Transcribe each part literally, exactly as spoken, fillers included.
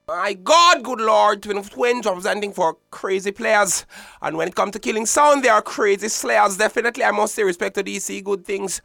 My God, good Lord, twin of twins representing for crazy players. And when it comes to killing sound, they are crazy slayers. Definitely, I must say respect to D C, good things.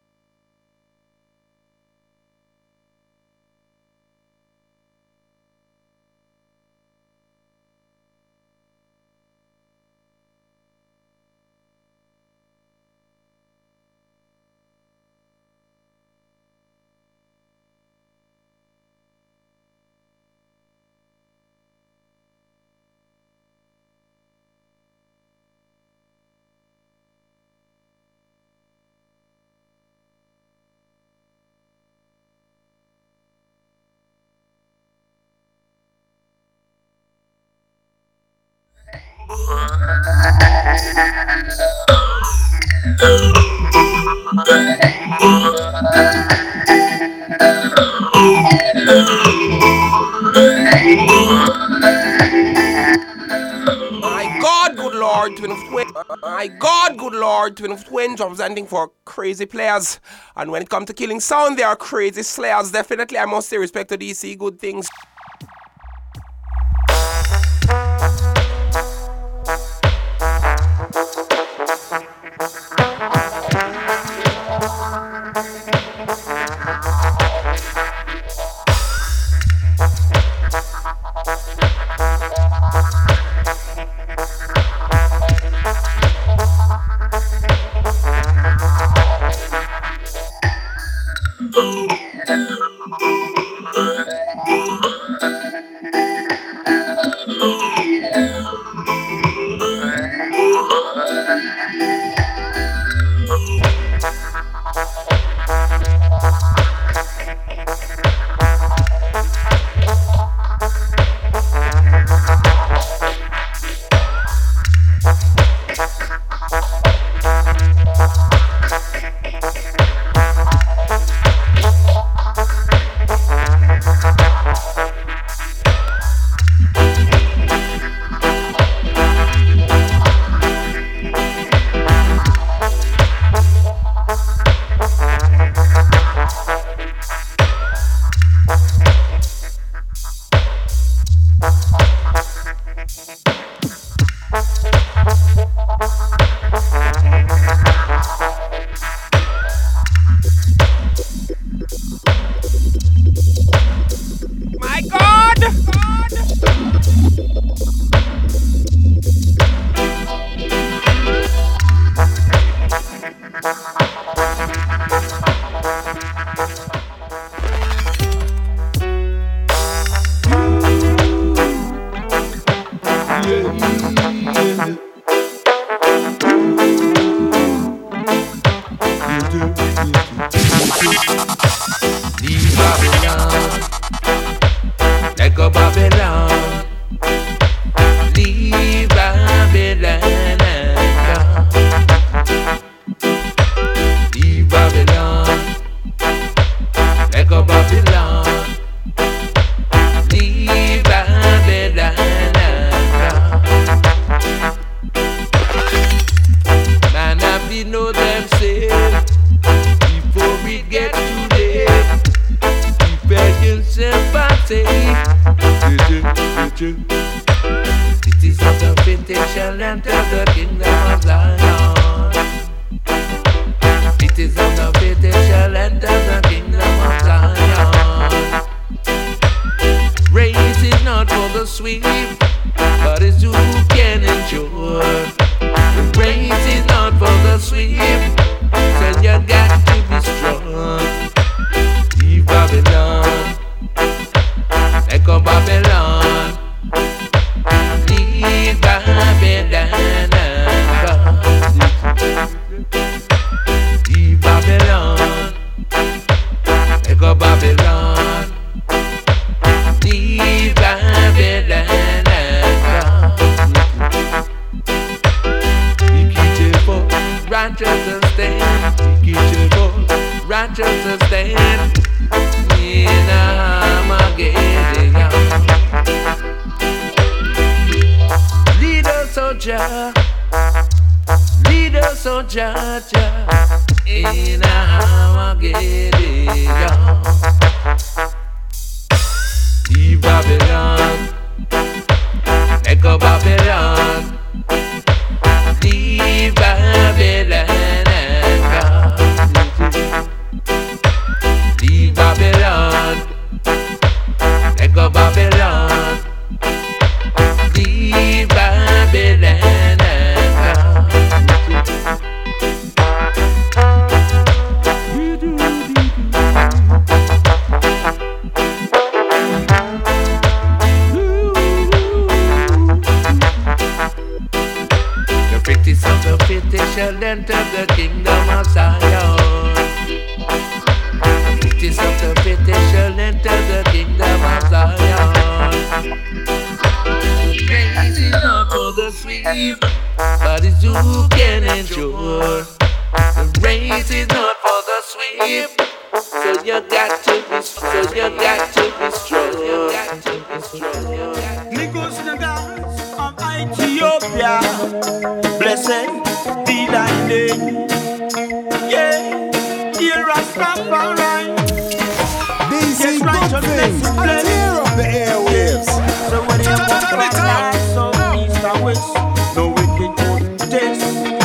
My God, good Lord, twin of twins. My God, good Lord, twin of twins representing for crazy players. And when it comes to killing sound, they are crazy slayers. Definitely, I must say respect to D C, good things. My God! Leave Babylon, let go Babylon. Leave Babylon and come. Leave Babylon, let go Babylon. Leave Babylon and come. Man, I be know them say before we get to there, prepare yourself and say, it is not a vintage shall enter the kingdom of Zion. It is not a vintage shall enter the kingdom of Zion. Race is not for the sweet, but it's who can endure. The race is not for the sweet, so you got to be strong. Leave Babylon, echo Babylon. Leave Babylon and come. Leave Babylon, echo Babylon. Leave Babylon and come. Be careful, righteous stand. Be careful, righteous stand. In Armageddon, lead us, oh Jah, lead us, oh Jah, Jah, in Armageddon. Leave Babylon. enter the kingdom of Zion. It is of the fittest shall enter the kingdom of Zion. Praise is not for the sweet, but it's who can endure. The race is not for the sweet, so you got to be, so you got to be strong. You got to be strong. Nikos Nagas of Ethiopia, blessed be thy name. Yeah, here Rastafari. These yes, righteousness is blessed. tear up the airwaves. So when you walk from north, south, east and west, no wicked couldn't taste.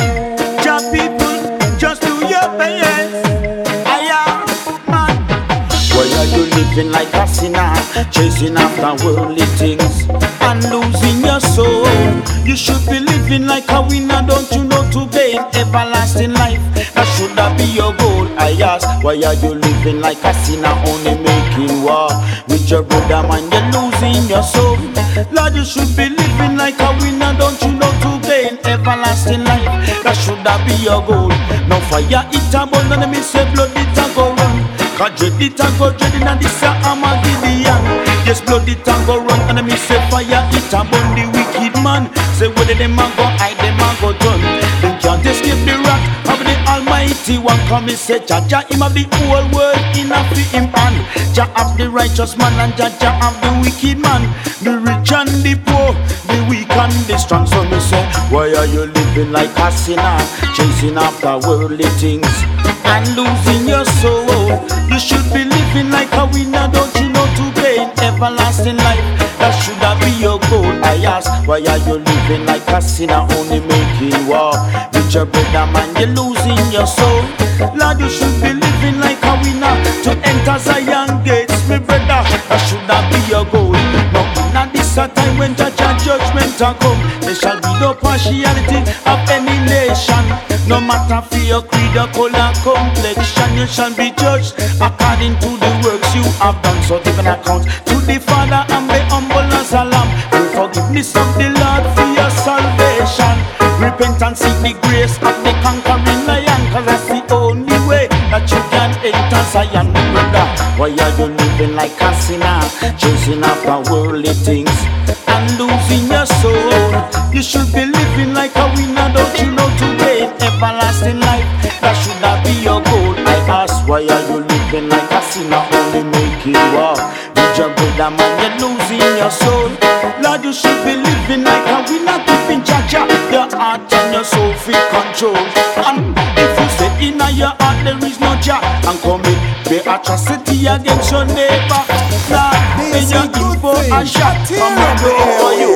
Just people, just do your best. I am man. Why are you living like a sinner, chasing after worldly things and losing your soul? You should be living like a winner, don't you know, to gain everlasting life? That should that be your goal? I ask, why are you living like a sinner, only making war with your brother man? You're losing your soul. Lord, you should be living like a winner, don't you know, to gain everlasting life? That should that be your goal? No fire it a burn, and me say blood it a go run. Cause dread it a go dread in a this a Armageddon. Yes, blood it a go run, and me say fire it a burn the wicked man. Say whether them a go hide, them a go turn. Them can't escape the wrath of the Almighty One. Come and say Jah Jah, him have the whole world in a fi him hand. Jah have the righteous man and Jah Jah have the wicked man. The rich and the poor, the weak and the strong. So me say, why are you living like a sinner, chasing after worldly things and losing your soul? You should be living like a winner, don't you know, to gain everlasting life? That should that be your goal? I ask, why are you living like a sinner, only making war with your brother man? You're losing your soul. Lord, you should be living like a winner to enter Zion gates, my brother. That should that be your goal? No, not this a time when Jah Jah judgment a come. There shall be no partiality of any nation. No matter for your creed or color complexion, you shall be judged according to the works you have done. So give an account to the Father and be humble as a lamb. The forgiveness of the Lord for your salvation. Repent and seek the grace of the conquering lion, cause that's the only way that you can enter Zion, brother. Why are you living like a sinner, chasing after worldly things and losing your soul? You should be living like a winner, don't you know, to gain everlasting life? That should not be your goal. I ask, why are you living like a sinner, only making war with your brother man? You're losing your soul. Lord, you should be living like a winner, keeping Jah Jah your heart and your soul free control. And if you say in your heart there is no Jah, and commit the atrocity against your neighbor, Lord, may you give for a shot from the door for you.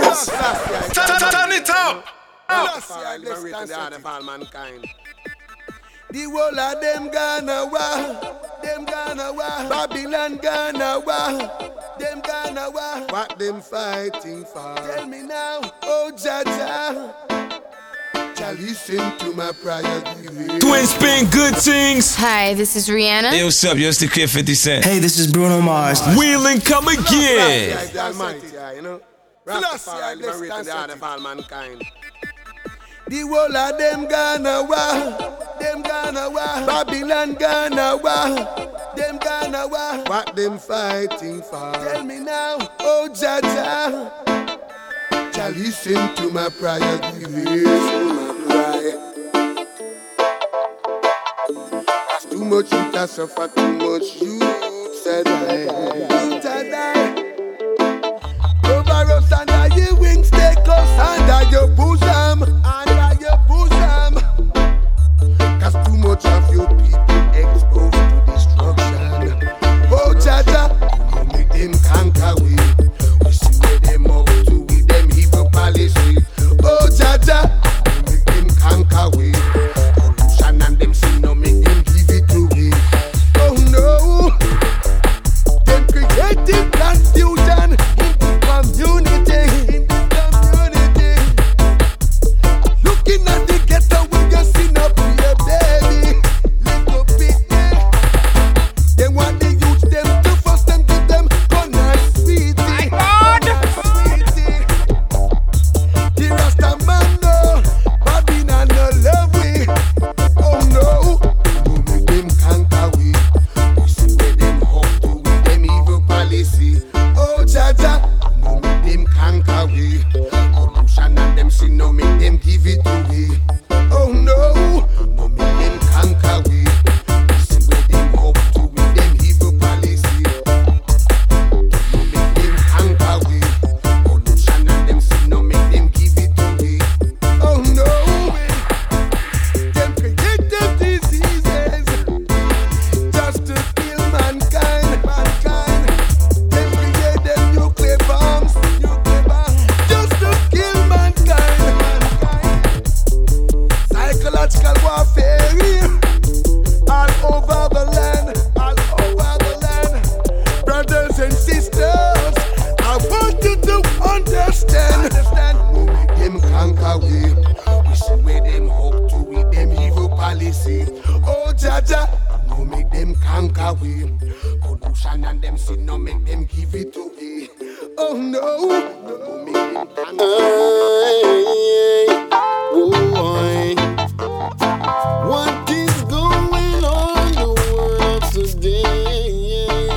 Turn it up. The whole of them gonna wa, them gonna wa, Babylon gonna wa, them gonna wa. What them fighting for? Tell me now, oh Jah Jah. Jah listen to my prayer. Twin Spin Good Things. Hi, this is Rihanna. Hey, what's up? Yo, it's the Kid fifty Cent. Hey, this is Bruno Mars. Wheeling come again. The whole of them gonna wa, them gonna wa, Babylon gonna wa, them gonna wa. What them fighting for? Tell me now, oh Jah Jah. Jah listen to my prayer, listen my prayer. That's too much youth I suffer, too much youth said I. die. Over us under your wings, take us under your bosom, under your bosom. Cause too much of your people exposed to destruction. Oh Jah Jah, you make them conquer we. We see where them up to with them evil policy. Oh Jah Jah, you make them conquer we. Pollution and them sin, no make them give it to we. Oh no, them policy. Oh, Jaja, no make them conquer we. Corruption and them sin, no make them give it away. Oh no, no make them conquer we. We see where them hope to with them evil policy. No make them conquer we. Corruption and them sin, no make them give it away. Oh no, them create them diseases just to kill mankind, mankind. Them create them nuclear bombs, nuclear bombs just to kill mankind, mankind. Psychological warfare all over the land, all over the land. Brothers and sisters, I want you to understand. Understand. No make them conquer we. We see where them hope to with them evil policy. Oh Jaja, no make them conquer we. Pollution and them sin, no make them give it away. Oh no, no make them conquer. Boy, what is going on in the world today?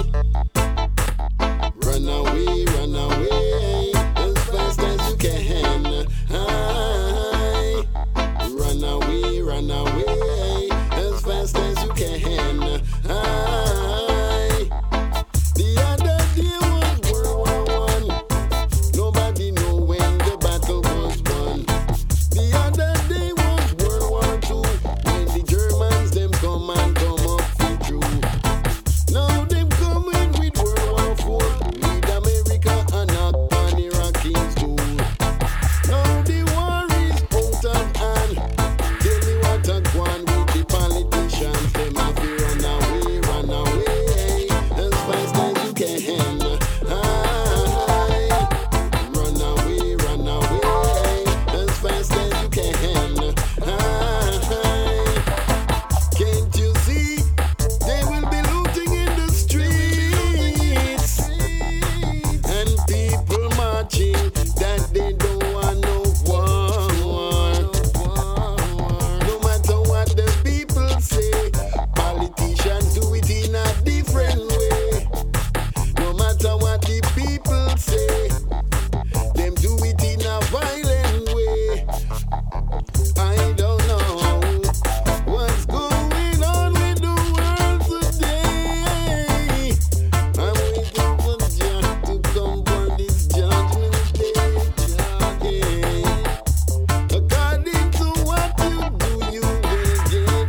Run away, run away, as fast as you can. Aye. Run away, run away, as fast as you can. Aye. The other day was World War One. Nobody know when the battle was won. The other day was World War Two, when the Germans them come and come up for true. Now them coming with World War Four, with America and knock on the Iraqis too. Now the war is out of hand. Tell me what a go on with the politicians. Them have to run away, run away, as fast as you can. Aye. Run away, run away, as fast as you can. Aye. Can't you see? They will be looting in the streets, and people marching that they don't want no war. No matter what the people say, politicians do it in a different way. No matter what the people say, them do it in a violent way. I don't know what's going on with the world today. I'm waiting for Jah to come for this judgment day. According to what you do, you will get your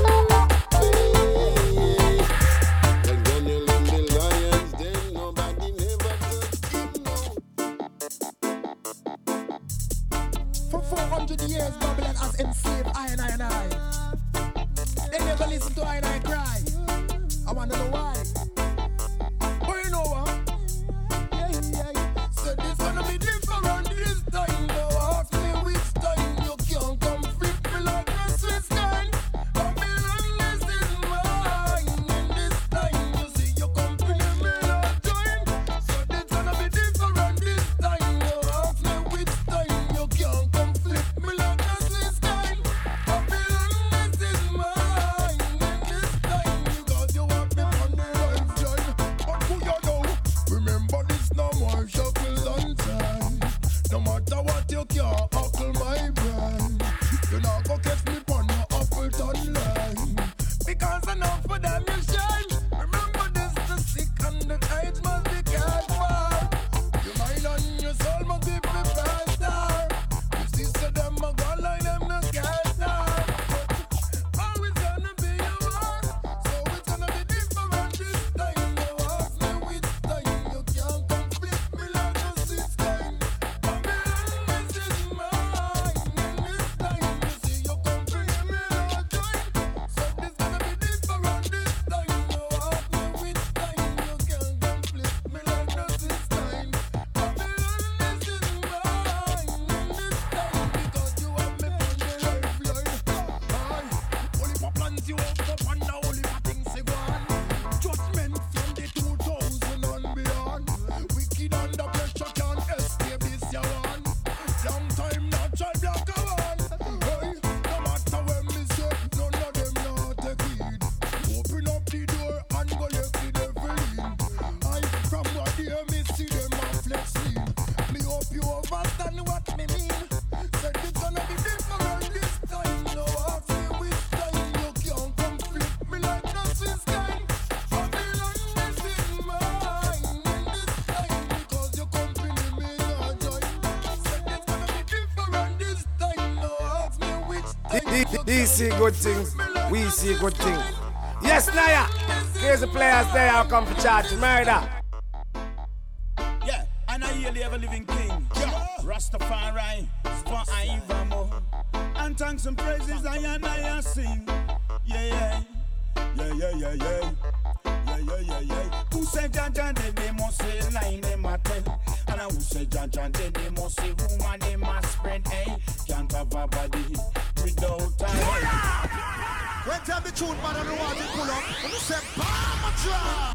pay. And when you leave the lions, then nobody never touch him, no. For four hundred years, Babylon has enslaved I and I and I. They never listen to I and I cry. I want to know why. But you know what? Yeah, yeah, yeah. So this gonna be different this time. Now ask me which time you can't come flip me like a Swiss kind. Babylon, this is mine. And this time you see you come play me like join. So this gonna be different this time. Now ask me which time you can't come flip me like a Swiss kind. Babylon, this is mine. And this time you got you want me on the right join. But who you know? Remember this no more shuckle on time. No matter what you can't huckle my brain. You not go catch me on the Appleton line. Because enough for them you shine. Remember this the sick and the tides must be cared for. Your mind and your soul must be prepared star. You see so them a go like them no care star. Always gonna be a war. So it's gonna be different this time. You ask me which time you can't come flip me like a Swiss kind. Babylon, this is mine. They see good things, we see good things. Yes, Naya. Here's the players there who come for charge murder. Yeah, and I hear the ever living king. Yeah. Rastafari, for Ivamo. And thanks and praises I and I sing. Yeah, yeah, yeah, yeah, yeah, yeah. Yeah, yeah, yeah, yeah. Who say Jaja, then they must say line, they must tell. And who say Jaja, then they must say room and they must spread, hey. Can't have a body without a head. When tell the tune, man, I don't want to pull up. When you say, Bama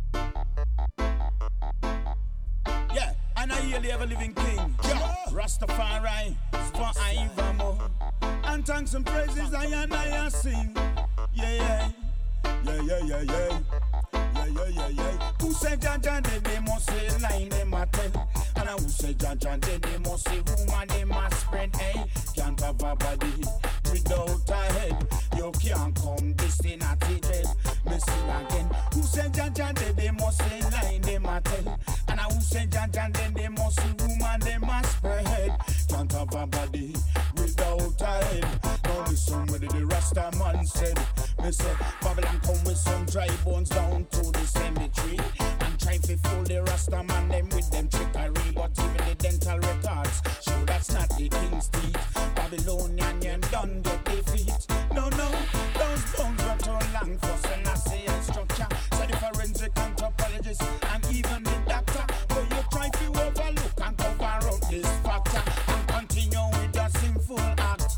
drop. Yeah, and I hear the ever living king. Yeah. Rastafari, for Ivamo. And thanks and praises I and I sing. Yeah, yeah. Yeah, yeah, yeah, yeah. Yeah, yeah, yeah, yeah. Who say Jaja, then they must say line, they must tell. And who say Jaja, then they must say room and they must spread, hey. Can't have a body without a head. You can't come this thing at the dread. Me sing again. Who say Jaja, then they must say line, they must tell. And who say Jaja, then they must say room and they must spread. Can't have a body without a head. Now listen what the Rasta man said. Me say Babylon come with some dry bones down to the cemetery and try to fool the Rasta man them with them trickery. But even the dental records show that's not the king's teeth. Babylonian you done get defeat. No, no, those bones were too long for Selassie and structure. So the forensic anthropologist and even the doctor, but you try to overlook and cover up this factor and continue with the sinful act.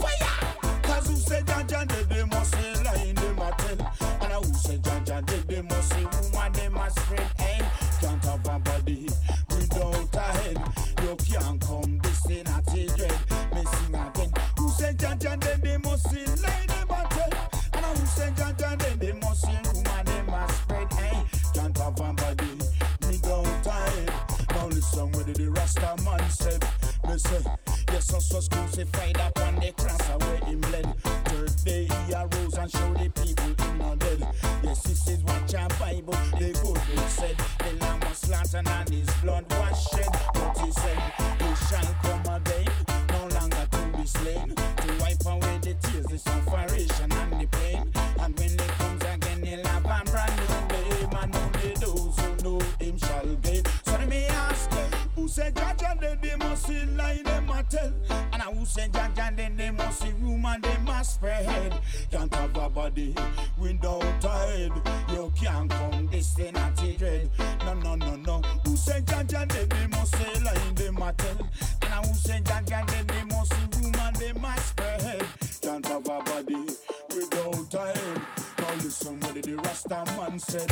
Fire! Cause who said Jaja, they must say line, they must tell. And who said Jaja, they must say woman, they must spread, hey. Can't have a body without a head. You can't come this thing at the dread. Me sing again. Who said Jaja, they must say line, they must tell. And who said Jaja, they must say woman, they must spread, hey. Can't have a body without a head. Now listen what the Rasta man said. Me say, yes, us was crucified upon the cross away in bled. Third day he arose and showed the people him not dead. Yes, this is what your Bible, the good book said. The lamb was slaughtered and his blood was shed. But he said, he shall come again, no longer to be slain, to wipe away the tears, the sufferation and the pain. And when he comes again, he'll have a brand new name. And only those who know him shall gain. So let me ask them, who said Jaja, then they must see line, they must tell. And who said Jaja, then they must see room and they must spread. Can't have a body without a head. You can't come this thing at the dread. No, no, no, no. Who said Jaja, then they must say line, they must tell. And who said Jaja, then they must see room and they must spread. Can't have a body without a head. Now listen what the Rasta man said.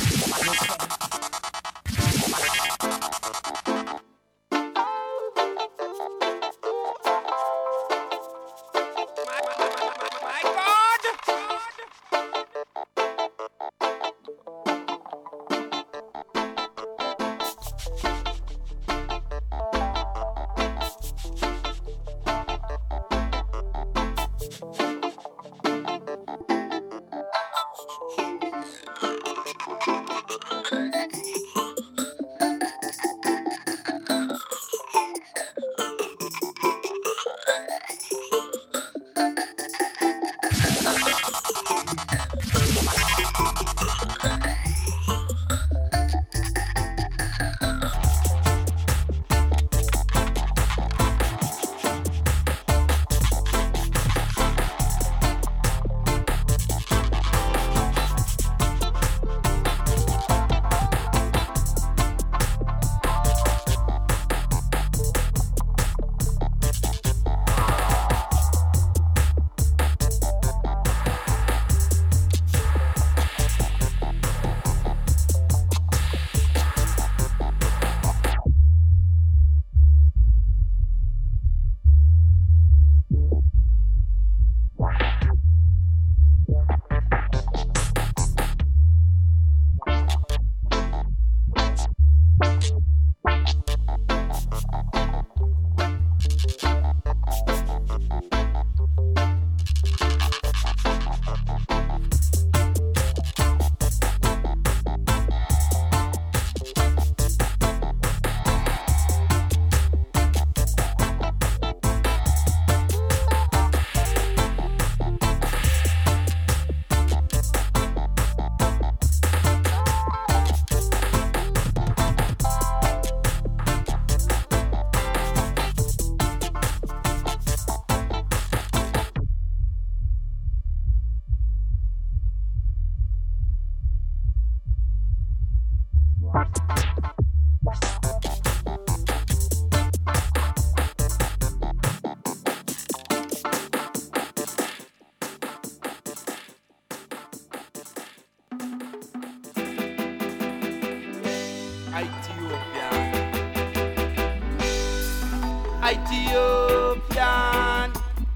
Ethiopian,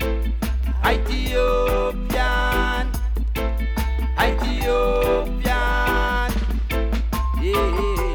Ethiopian, Ethiopian, yeah.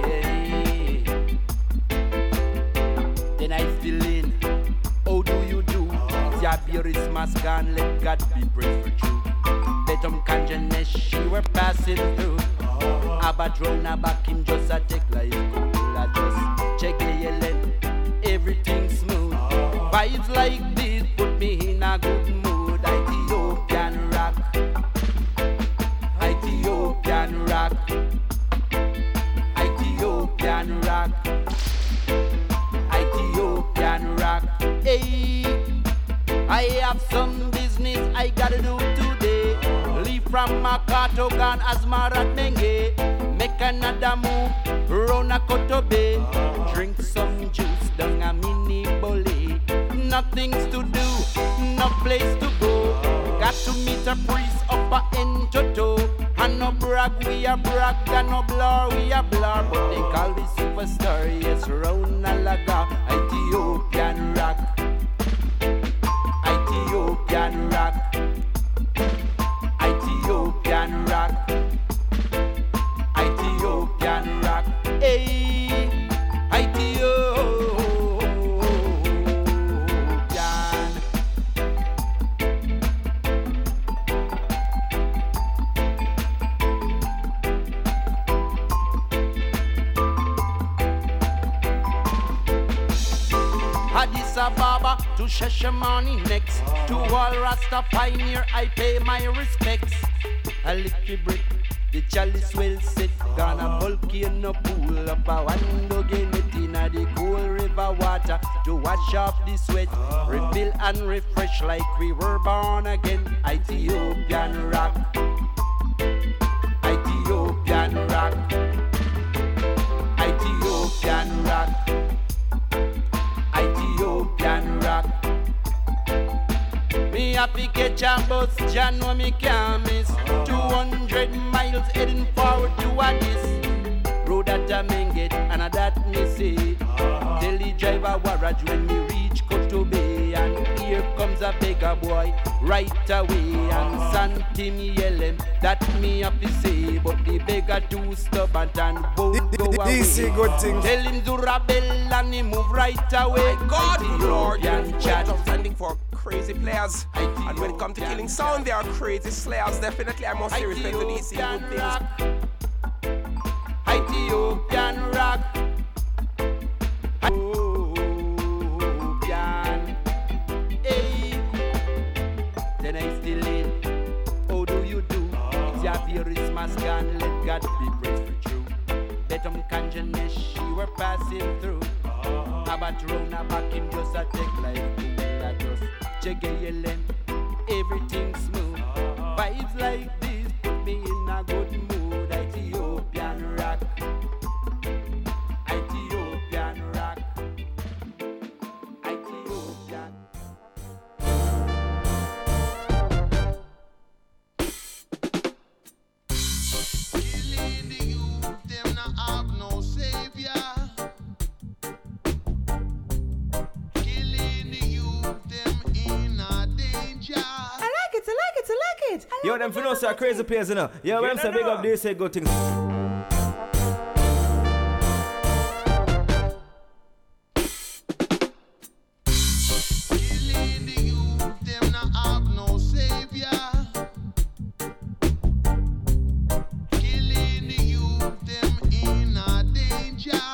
Then I still in. How do you do? Your is mask and let God be praised for you. Let them conjure she were passing through. Abadrona back in just a take life. I just check the yelling. Everything smooth. Vibes like this put me in a good mood. Ethiopian rock, Ethiopian rock, Ethiopian rock, Ethiopian rock. Hey, I have some business I gotta do today. Leave from Makatogan as Marat Menge. Make another move, run a Kotobe. Drink some juice down a mini bowl. Nothing's to do, no place to go. Got to meet a priest up a Entoto. And no brag, we a brag, and no blur, we a blur. But they call me superstar, yes, round Alaga. Ethiopian rock, Ethiopian rock, Ethiopian rock, Ethiopian rock. Hey, Ethiopian. Addis Ababa to Shashamani next. To all Rasta pioneer I pay my respects. A little brick, the chalice will sit. Gonna volcano pool up a window, get it in the cool river water to wash off the sweat. Refill and refresh like we were born again. Ethiopian rock, Ethiopian rock, Ethiopian rock, Ethiopian rock. Me happy catch a bus, John, no me can't miss. Two hundred miles heading forward to Addis. Road that I may get, and a that me see. Tell the driver warrage when me reach Kotobe. And here comes a beggar boy right away. And Santi me yell him, that me happy say. But the beggar too stubborn and both go away. Good thing. Tell him to rebel and he move right away. My God, good Lord, Ethiopian chat. I'm standing for crazy players. And when it comes to killing sound, they are crazy slayers. Definitely, I must say respect to D C. Good things. Ethiopian rock, Ethiopian, hey. Then I still in. How do you do? It's your beer mask and let God be praised for true. Let them conjure she were passing through. Abatrona back in just a take like I just check yelling. Everything smooth. Vibes like this put me in a good mood. Ethiopian rock, Ethiopian rock, Ethiopian. Killing the youth, them not have no savior. Killing the youth, them in a danger. I like it, I like it, I like it. I Yo, like them it, finna say crazy players, you know. Yo, when Yeah, them say no, big no. up, they say good things. Killing the youth, them not have no savior. Killing the youth, them in a danger.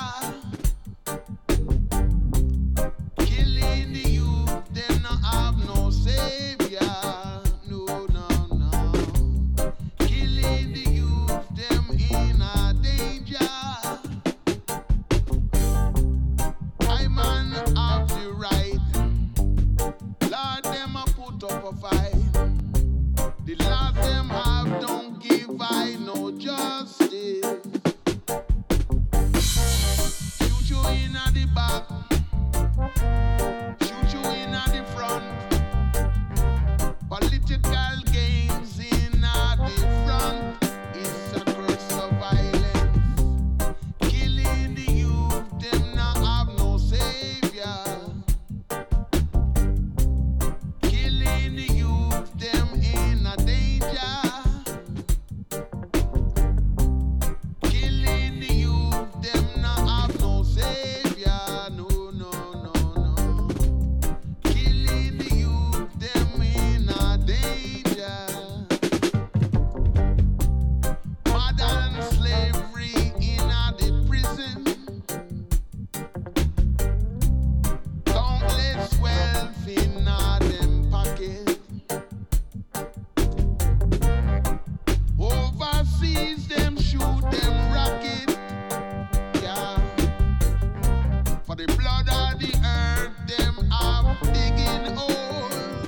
Killing the youth, them not have no savior. No, no, no. Killing the youth, them in For the blood of the earth, them are digging holes.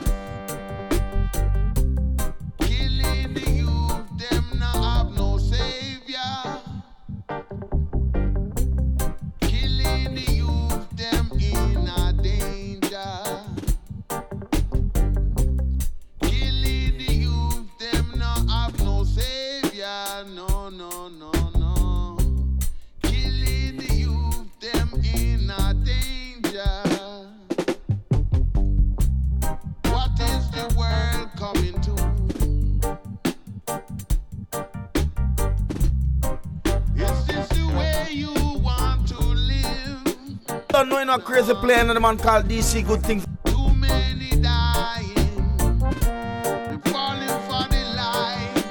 Killing the youth, them now have no savior. Killing the youth, them in a danger. Killing the youth, them now have no savior. No, no, no, no. Killing the youth, them in a danger. What is the world coming to? Is this the way you want to live? Don't know no crazy play another man called D C Good Things. Too many dying, falling for the light.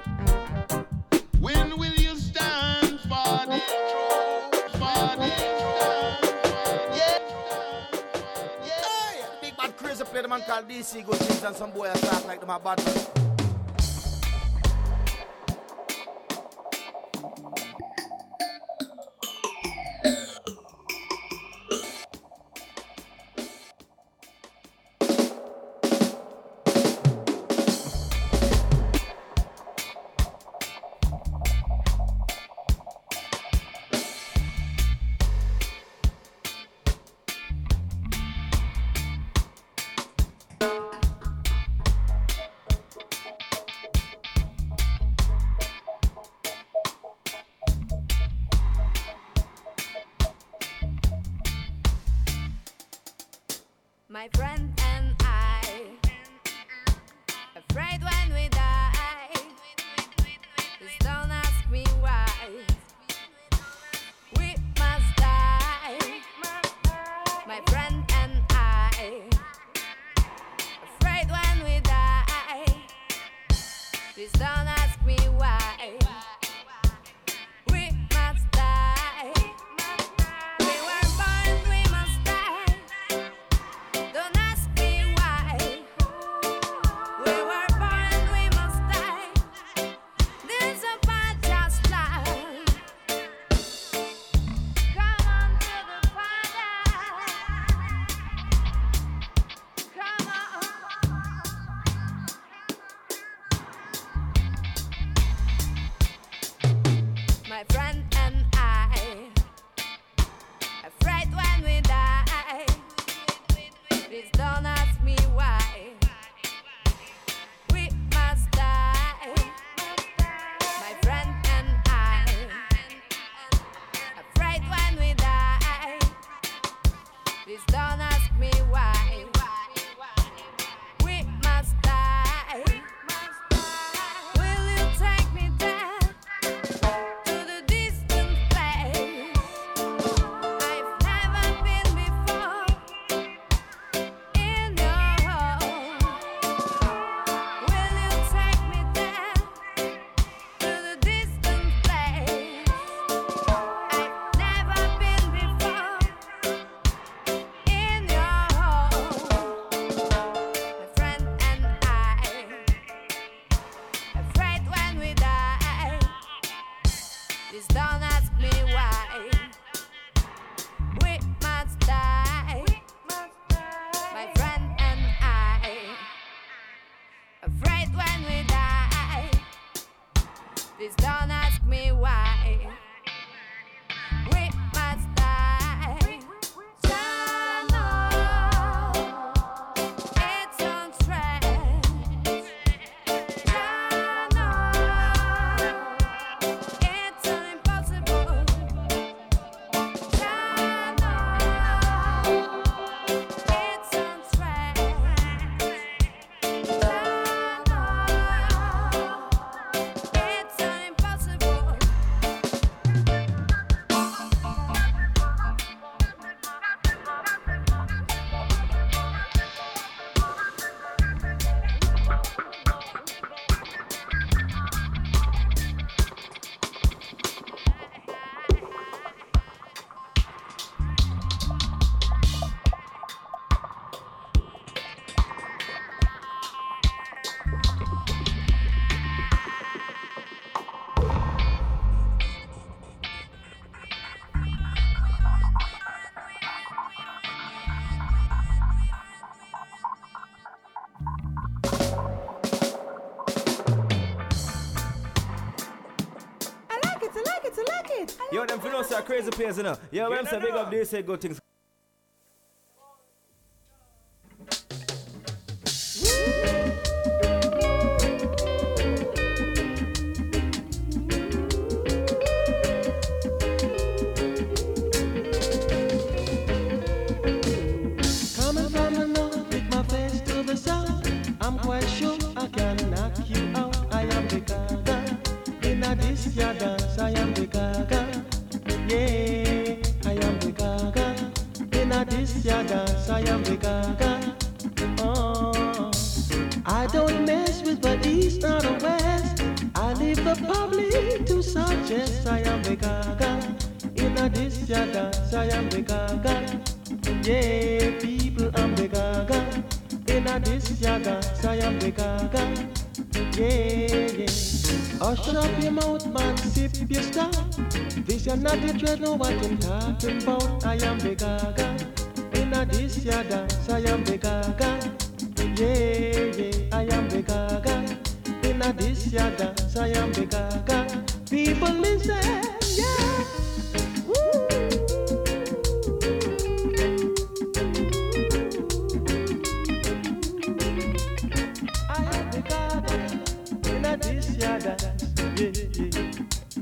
When will you stand for the truth? For the truth? Yeah. Hey, big bad crazy play the man called D C Good Things and some boy that talk like them a bad man. My friend and I, afraid when we die. Just don't ask me why. We must die. My friend and I, afraid when we die. Just don't ask me why. We must die. We were born, we must die. Don't ask me why. We were born, we must die. This a bad just plan. Come on to the Father. Come on. My friend and I, afraid when we die. Please don't ask me why. We must die. My friend and I, afraid when we die. Please don't ask me why. We must die. Will you take me there to the distant place? I've never been before. In your home, will you take me there to the distant place? I've never been before. In a crazy place, you know. Yeah, when I'm saying big up, they say good things. Coming from the north with my face to the south, I'm quite sure I can knock you out. I am the gaga. In a this ya dance, I am the gaga. Yeah, I am the gaga. In a this ya dance, I am the gaga. Oh, I don't mess with the east or the west. I leave the public to suggest I am the gaga. In a this ya dance, I am the gaga. Yeah, people, I'm the gaga. In a this ya dance, I am the gaga. Yeah, yeah. Hush up your mouth, man, sip your stuff. This is not the dread, know what I'm talking about. I am the gaga. In a this ya dance, I am the gaga. Yeah, yeah, I am the gaga. In a this ya dance, I am the gaga. People listen, yeah. Woo. This ya dance, yeah, yeah.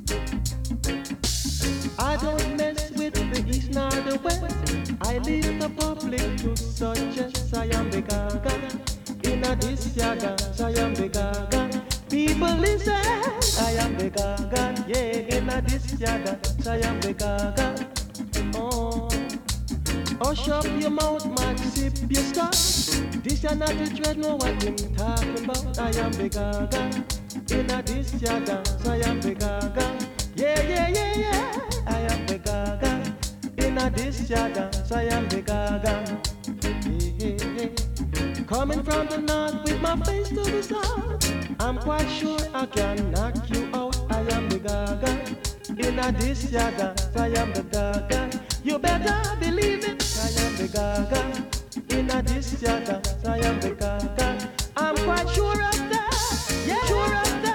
I don't mess with the east nor the west. I leave the public to suggest I am the gaga. In a this ya dance, I am the gaga. People listen, I am the gaga. Yeah, in a this ya dance, I am the gaga. Oh, hush up your mouth, man, sip your stuff. This ya not the dread, know what I'm talking about. I am the gaga. In a this ya dance, I am the gaga. Yeah, yeah, yeah, yeah, I am the gaga. In a this ya dance, I am the gaga. Yeah, yeah, yeah. Coming from the north with my face to the south, I'm quite sure I can knock you out. I am the gaga. In a this ya dance, I am the gaga. You better believe it, I am the gaga. In a this ya dance, I am the gaga. I'm quite sure of that. Yeah, sure of that.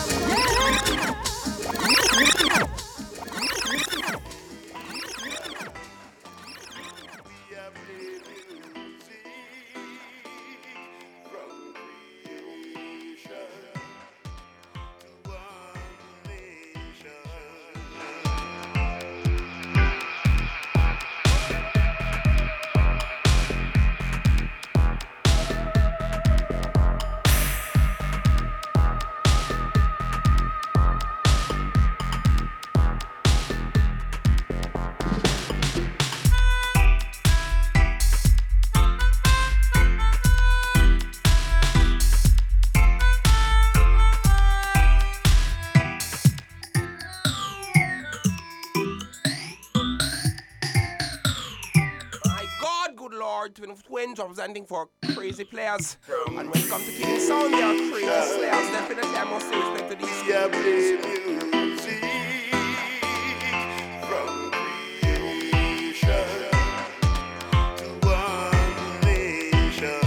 Twin of twins representing for crazy players. And when it comes to King Sound, they are crazy slayers. Definitely, I must say respect to these yeah, play music from creation to one nation.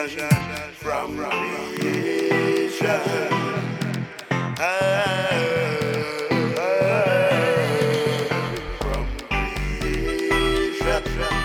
from creation. From creation.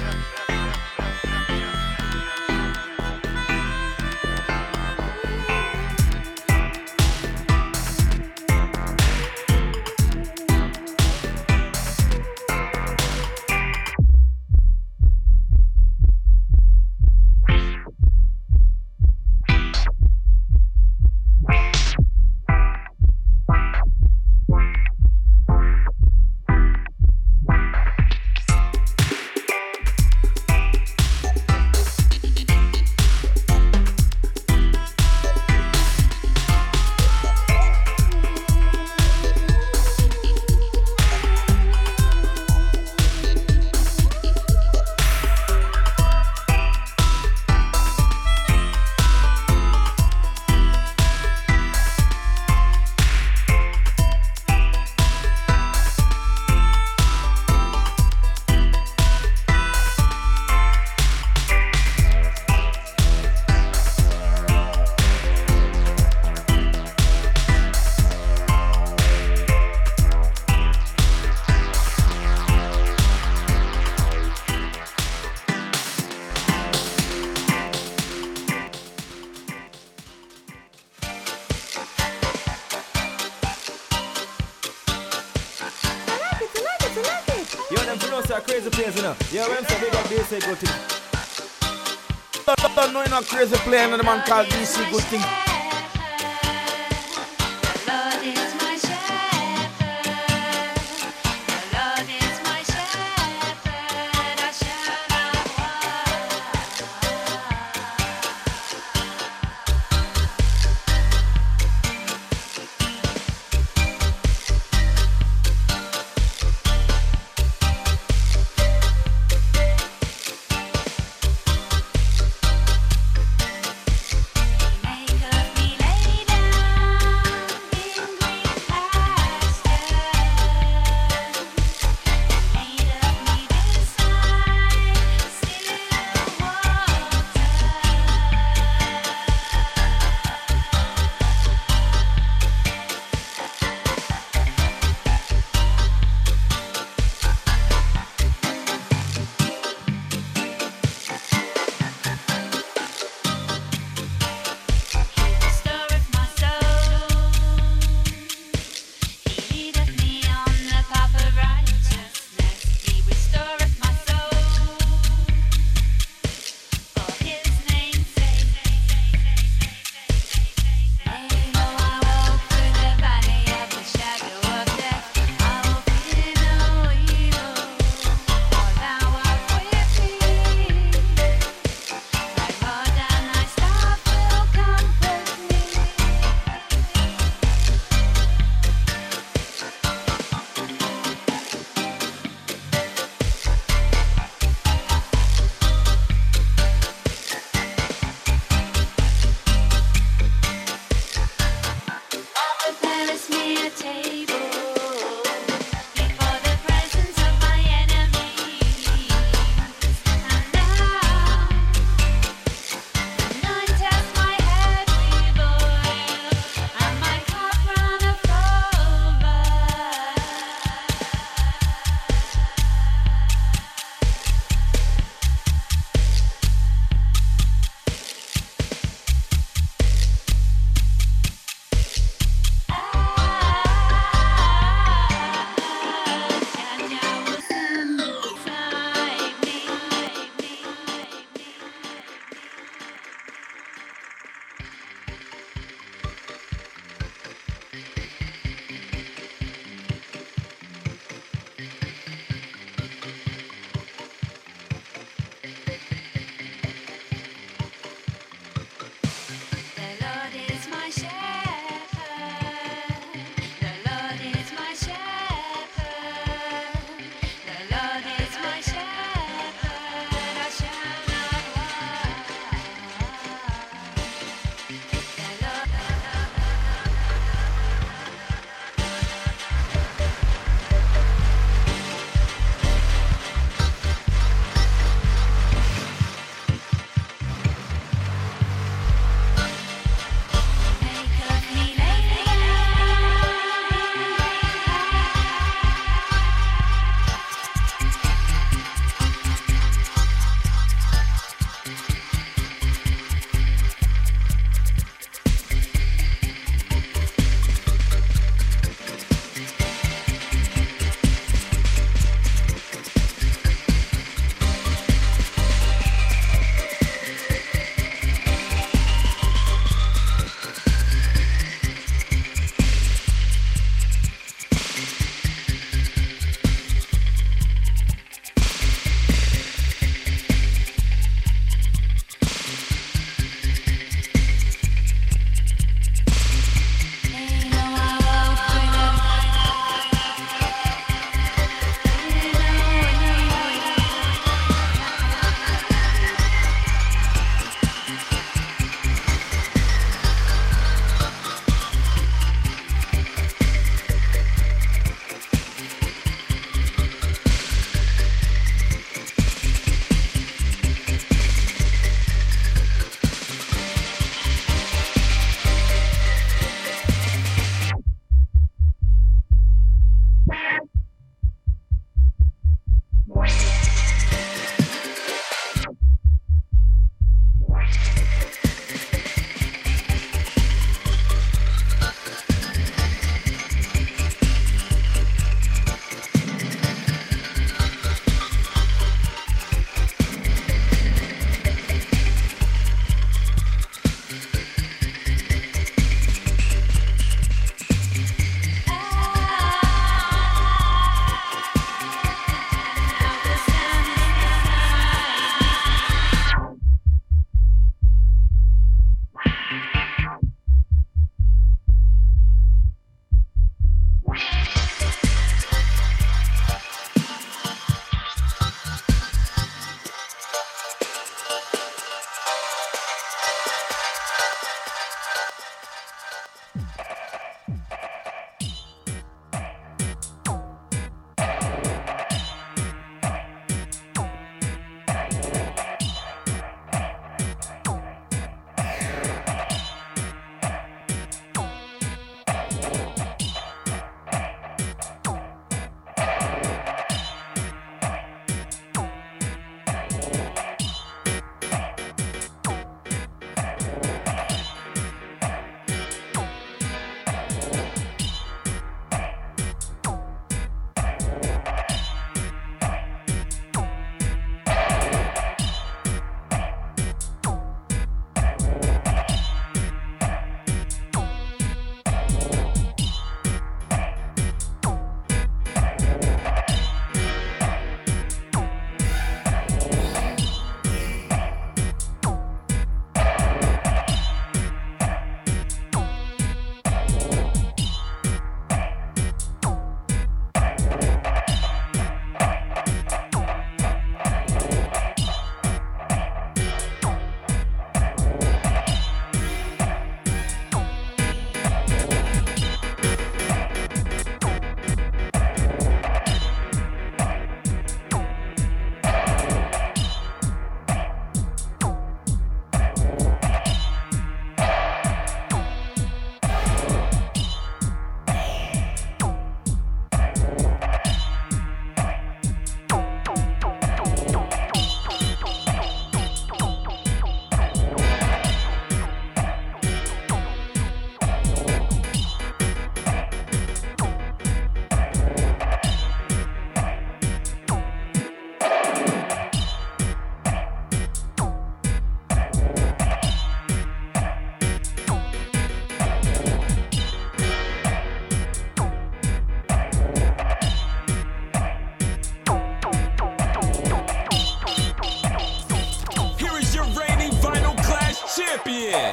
Crazy players, you know. Yeah, when some big up D C good thing. Don't, don't know you're not crazy player, and the man called D C good thing. Make a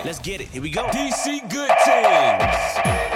Let's get it. Here we go. D C Good Things.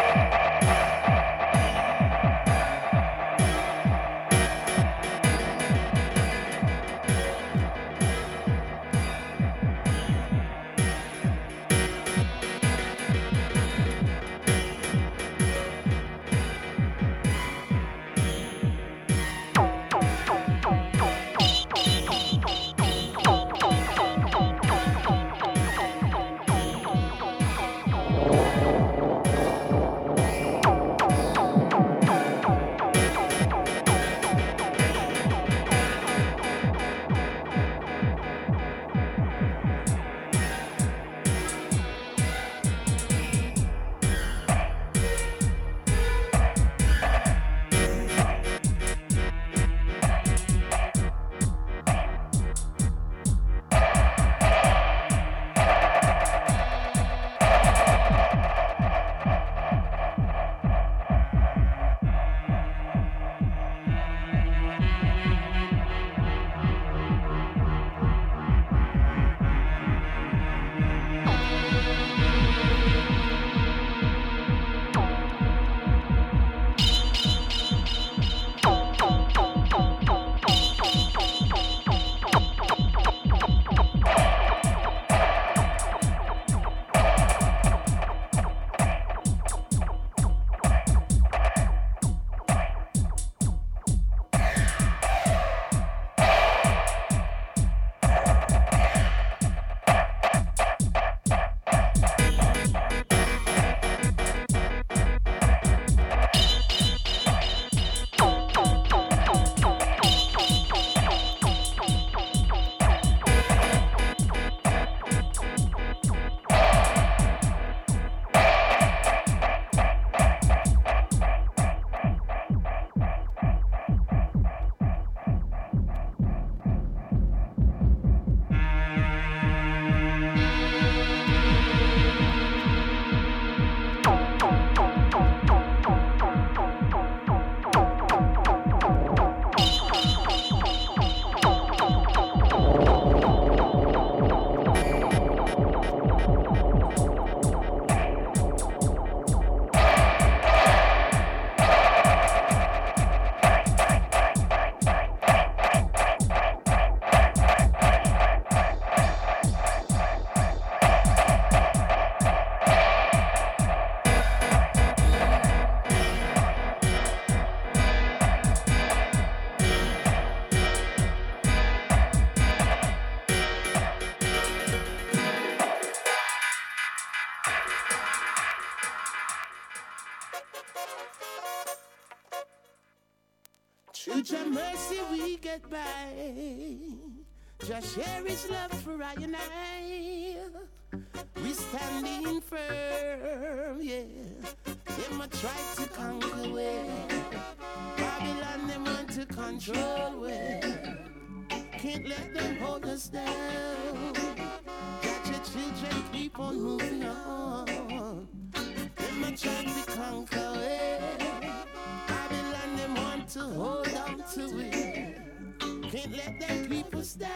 Through your mercy we get by. Just share his love for I and I. We standing firm, yeah. Them a try to conquer way. Babylon them want to control way. Can't let them hold us down. Got your children keep on moving on. Them a try to conquer way. Babylon them want to hold on to it. Can't let them keep us down.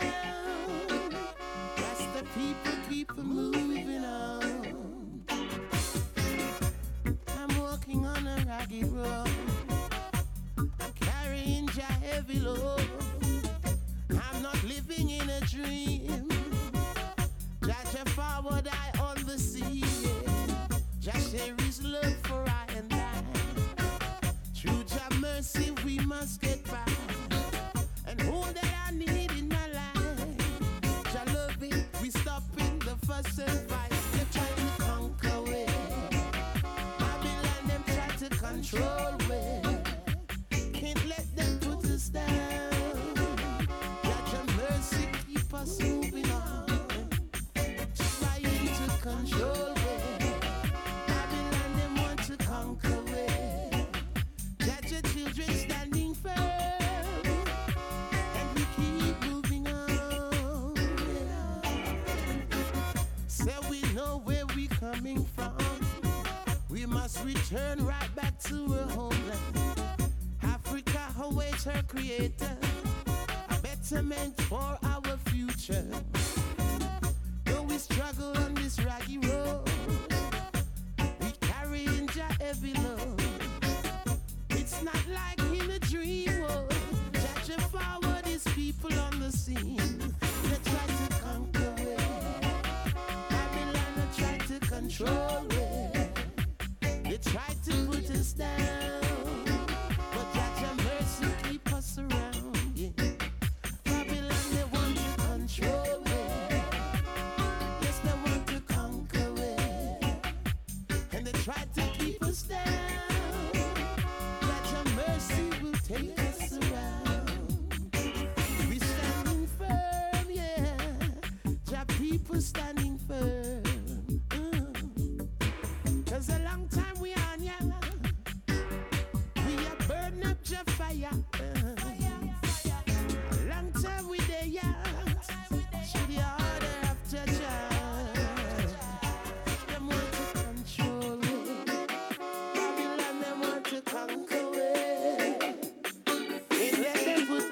That's the people keep moving on. I'm walking on a rocky road. I'm carrying your heavy load. I'm not living in a dream. Judge forward, I on the sea. Just there is love for I and I. Through your mercy we must get by. And all that I need in my life, your loving, we stopping the fuss and fight. They try to conquer way. Babylon them try to control way. Can't let them put us down. Got your mercy keep us moving on. Trying to control way. Babylon them want to conquer way. Got your children standing firm. Coming from, we must return right back to her homeland. Africa awaits her creator, a betterment for our future. Though we we struggle on this raggy road. We carrying Jah heavy load. It's not like in a dream world. Jah Jah forward his people on the scene. They try to conquer we. Babylon they try to control we. They try to put us down. But Jah Jah mercy keep us around. Yeah. Babylon they want to control we. Yes, they want to conquer we. And they try to keep us down. That your mercy will take us around. We standing firm, yeah. Jah people standing firm. Mm. Cause a long time we on ya. We are burn up Jah fire. Uh. A long time we there, yeah. Should the order of Jah Jah. Them want to control we. Babylon them want to conquer we. Ain't let them put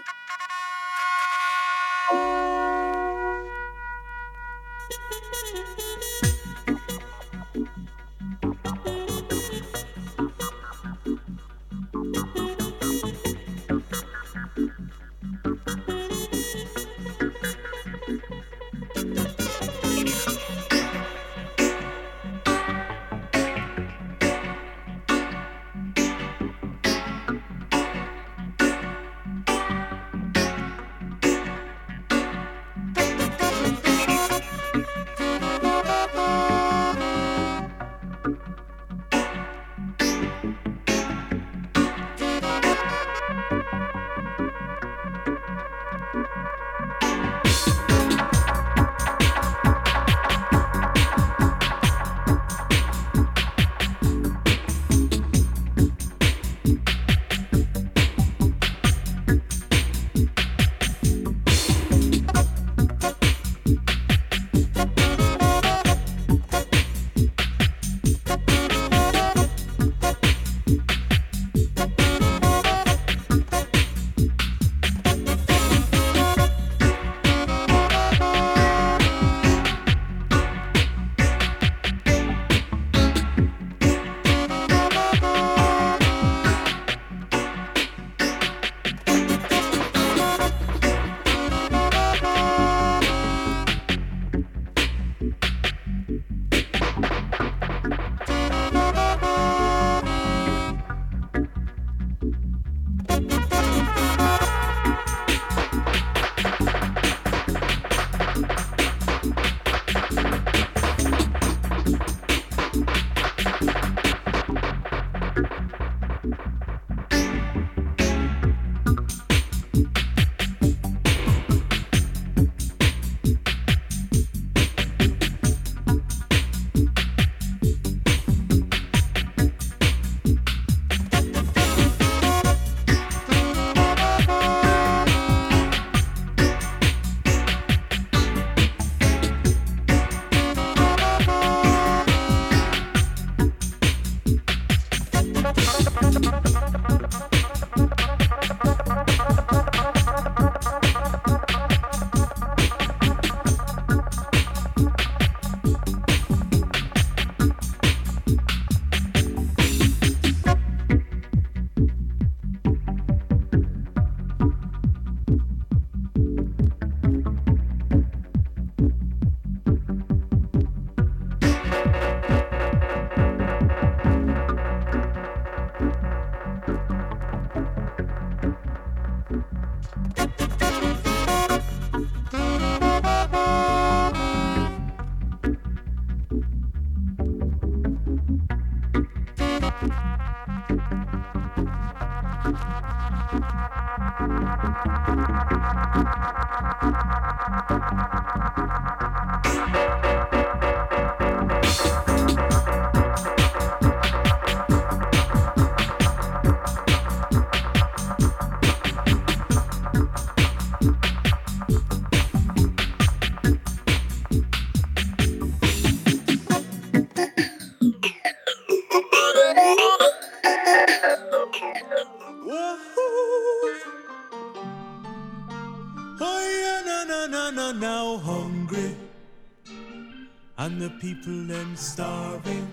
Oh yeah, no, no, no, no, now hungry. and the people them starving.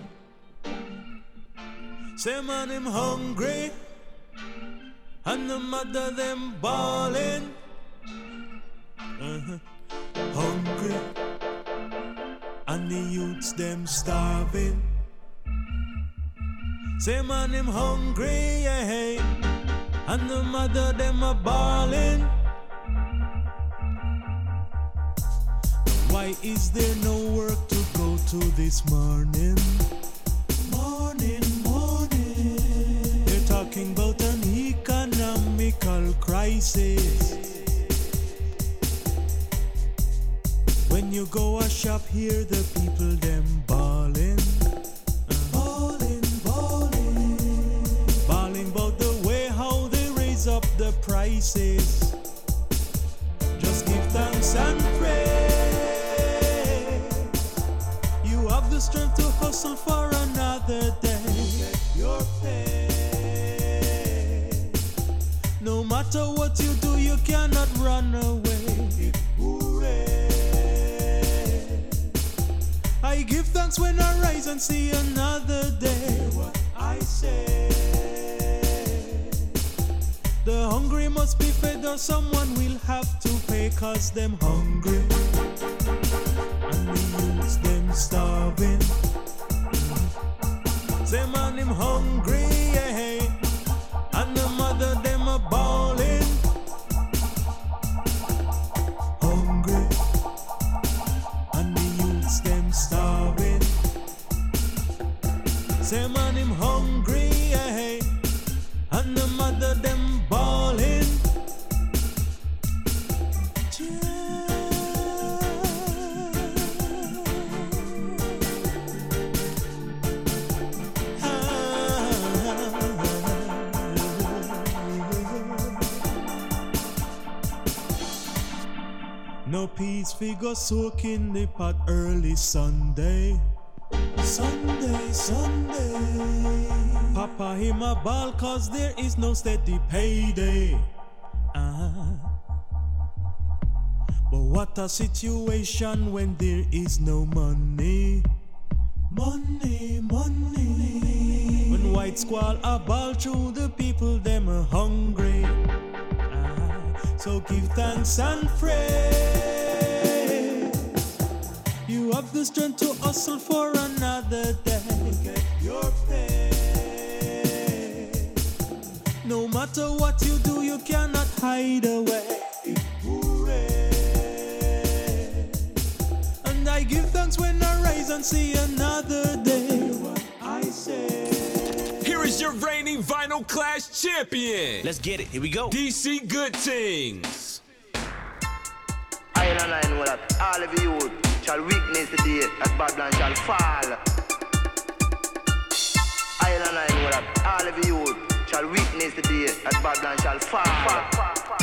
Say man him hungry, and the mother them bawling. Uh-huh. Hungry, and the youths them starving. Say man him hungry, yeah, and the mother them a bawling. Why is there no work to go to this morning? Morning, morning. They're talking about an economical crisis. When you go a shop, hear the people them bawling. Bawling, bawling. Bawling about the way how they raise up the prices. Just give thanks and praise. You have the strength to hustle for another day. Get your pay. No matter what you do, you cannot run away. I give thanks when I rise and see another day. What I say, the hungry must be fed or someone will have to pay, cause them hungry and the youths them starving. Say man him hungry, yeah, and the mother them a bawling. Hungry and the youths them starving. Say man him hungry, yeah, and the mother them bawling. No peace figure soak in the pot early Sunday. Sunday, Sunday. Papa him a ball cause there is no steady payday. Uh-huh. But what a situation when there is no money. Money, money. When white squall a ball through, the people them are hungry. Uh-huh. So give thanks and praise. You have the strength to hustle for another day. Get your pay. No matter what you do, you cannot hide away. Hooray. And I give thanks when I rise and see another day. What I say. Here is your reigning Vinyl Clash champion. Let's get it. Here we go. D C Good Things. I and I know that all of you shall witness the day that Babylon shall fall. I and I know that all of you shall witness the day that Babylon shall fall. fall, fall, fall.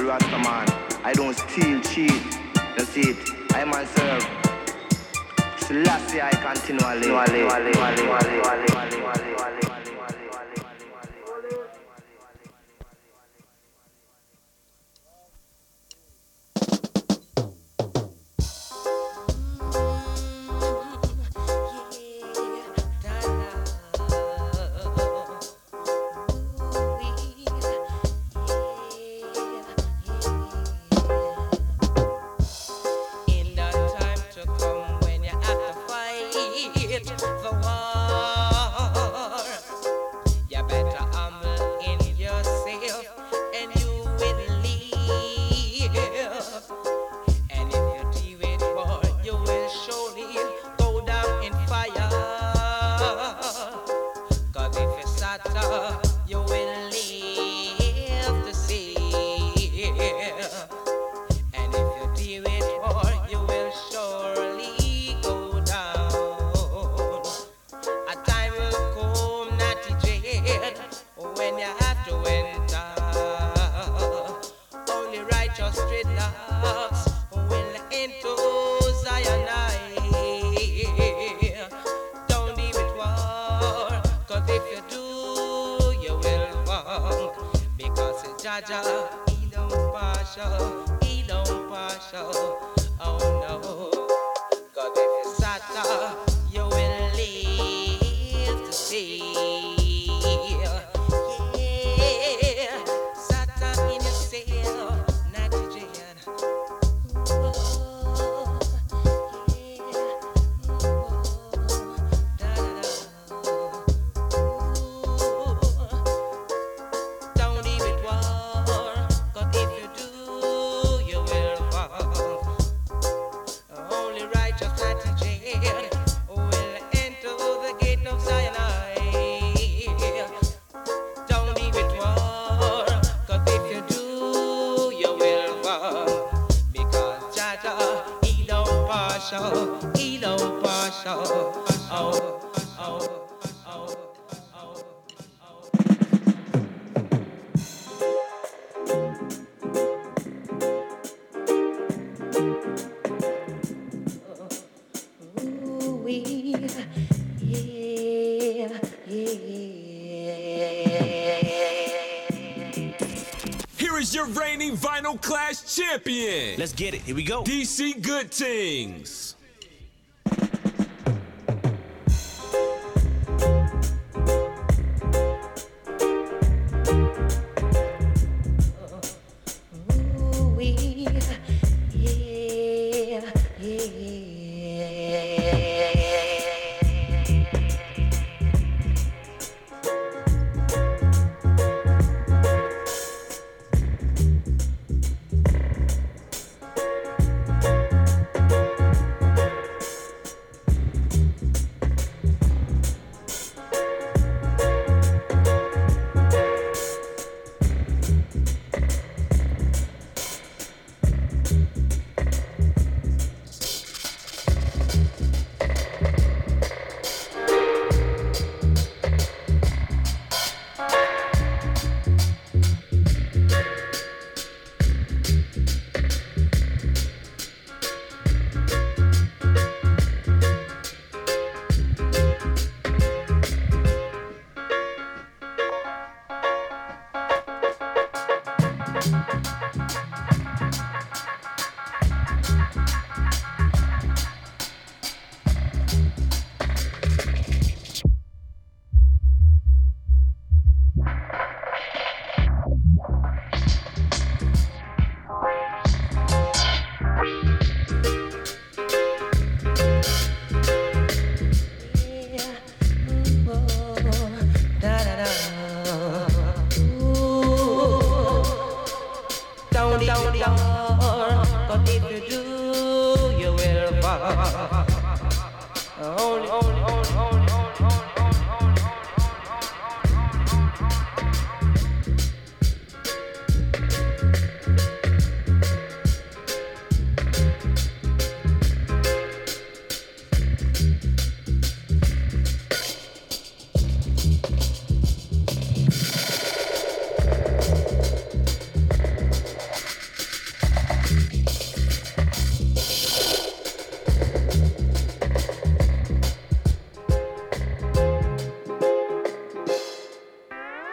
real Rasta man. I don't steal, cheat. You see it. I myself. Selassie I continually. Your reigning Vinyl Clash champion. Let's get it. Here we go. D C Good Things. Ooh,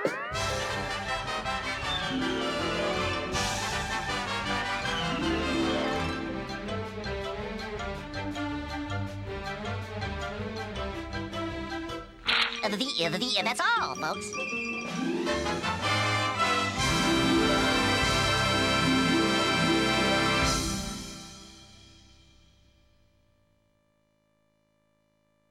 Uh, the, the, the, that's all, folks.